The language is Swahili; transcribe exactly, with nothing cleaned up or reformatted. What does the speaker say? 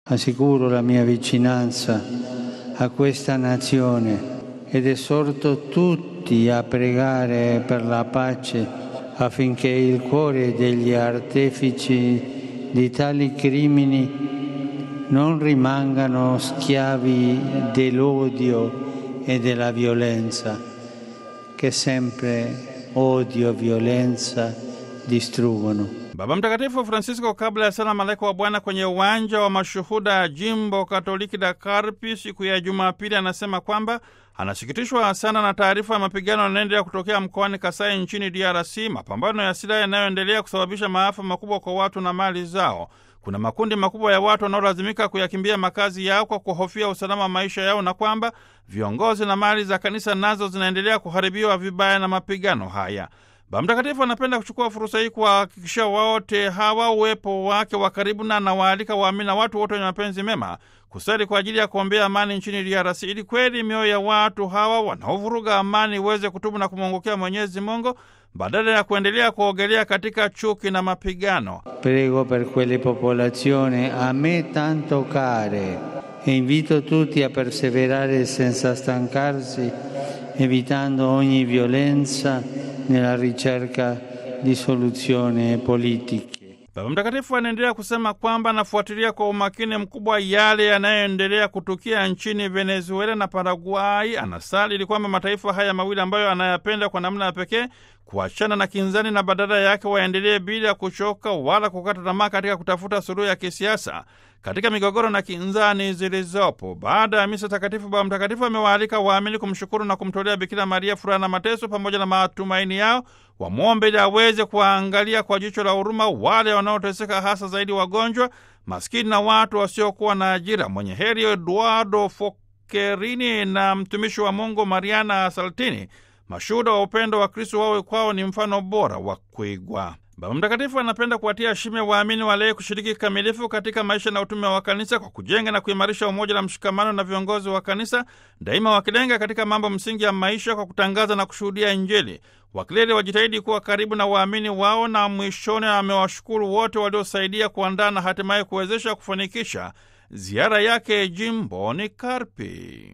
Assicuro la mia vicinanza a questa nazione ed esorto tutti a pregare per la pace affinché il cuore degli artefici di tali crimini non rimangano schiavi dell'odio e della violenza, che sempre odio e violenza distruggono. Baba Mtakatifu Francisco kabla ya sala malaika wa Bwana kwenye uwanja wa mashuhuda jimbo Katoliki la Karpi siku ya Jumapili anasema kwamba anasikitishwa sana na taarifa ya mapigano yanayoendelea kutokea mkoani Kasai nchini D R C, mapambano ya silaha yanayoendelea kusababisha maafa makubwa kwa watu na mali zao. Kuna makundi makubwa ya watu wanaolazimika kuyakimbia makazi yao kwa kuhofia usalama wa maisha yao, na kwamba viongozi na mali za kanisa nazo zinaendelea kuharibiwa vibaya na mapigano haya. Baba Mtakatifu anapenda kuchukua fursa hii kuhakikisha wote hawa uwepo wake wa karibu, na anawaalika waamini na watu wote wenye mapenzi mema kusali kwa ajili ya kuombea amani nchini D R C, ili kweli mioyo ya watu hawa wanaovuruga amani iweze kutubu na kumwongokea Mwenyezi Mungu badala ya kuendelea kuogelea katika chuki na mapigano. Prego per quelle popolazioni a me tanto care e invito tutti a perseverare senza stancarsi, evitando ogni violenza nella ricerca di soluzioni politiche. Baba Mtakatifu anaendelea kusema kwamba anafuatilia kwa umakini mkubwa yale yanayoendelea kutukia nchini Venezuela na Paraguay. Anasali ili kwamba mataifa haya mawili ambayo anayapenda kwa namna ya pekee kuachana na kinzani na badala yake waendelee bila kuchoka wala kukata tamaa katika kutafuta suluhu ya kisiasa katika migogoro na kinzani zilizopo. Baada ya misa takatifu, Baba Mtakatifu amewaalika waamini kumshukuru na kumtolea Bikira Maria furaha na mateso pamoja na matumaini yao, wamwombe ili aweze kuwaangalia kwa jicho la huruma wale wanaoteseka, hasa zaidi wagonjwa, maskini na watu wasiokuwa na ajira. Mwenye heri Eduardo Focherini na mtumishi wa Mungu Mariana Saltini, mashuhuda wa upendo wa Kristo, wawe kwao ni mfano bora wa kuigwa. Baba Mtakatifu anapenda kuwatia shime waamini wale kushiriki kikamilifu katika maisha na utume wa kanisa kwa kujenga na kuimarisha umoja na mshikamano na viongozi wa kanisa, daima wakilenga katika mambo msingi ya maisha kwa kutangaza na kushuhudia Injili. Wakileli wajitahidi kuwa karibu na waamini wao, na mwishoni amewashukuru wote waliosaidia kuandaa na hatimaye kuwezesha kufanikisha ziara yake jimboni Karpi.